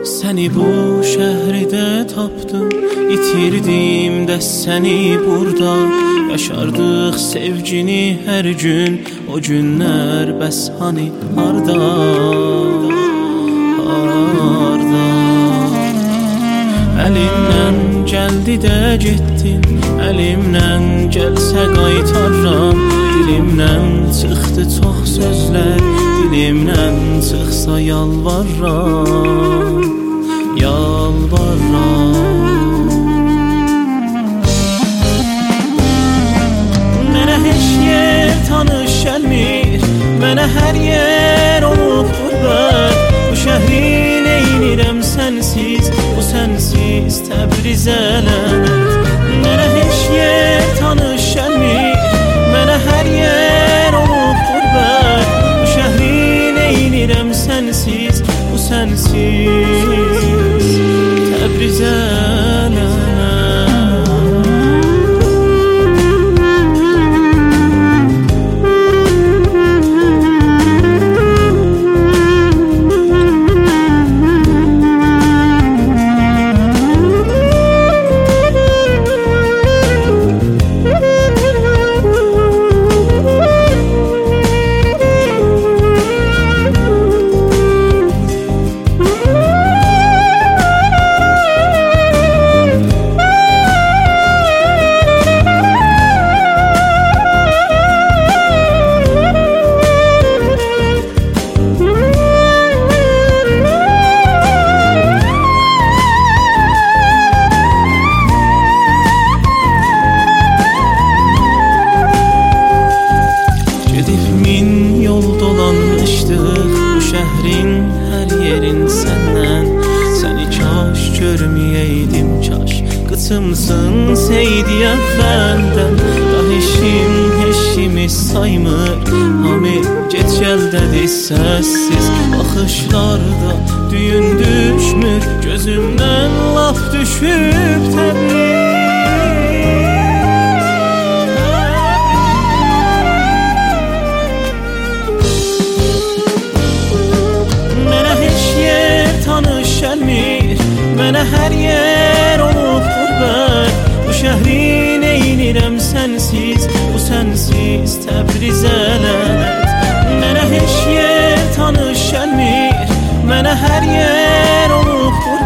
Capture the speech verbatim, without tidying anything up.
Səni bu şəhridə tapdım, itirdim də səni burada. Yaşardıq sevgini hər gün, o günlər bəs hani harda, harda. Əlimdən gəldi də getdin, əlimdən gəlsə qaytarram. Dilimdən çıxdı çox sözlər, dilimdən çıxsa yalvarram, yalvarram. Mənə heç yer tanış gəlmir, mənə hər yer olub qürbət. Bu şəhri neynirəm sənsiz, bu sənsiz Təbrizə lənət. Mənə heç yer tanış gəlmir, mənə hər yer olub qürbət. Bu şəhri neynirəm sənsiz, bu sənsiz Təbrizə lənət. Şəhrin hər yerin səndən, səni kaş görməyəydim kaş. Qıçımsın Seydi Əfəndən, da heşim heşimi saymır. Hamı get gəldədir səssiz, baxışlarda düyün düşmür. Gözümdən laf düşüb Təbriz. Gəlmir, mənə hər yer olub qürbət. Bu şəhri neynirəm sənsiz, bu sənsiz Təbrizə lənət. Mənə heç yer tanış gəlmir, mənə hər yer olub qürbət.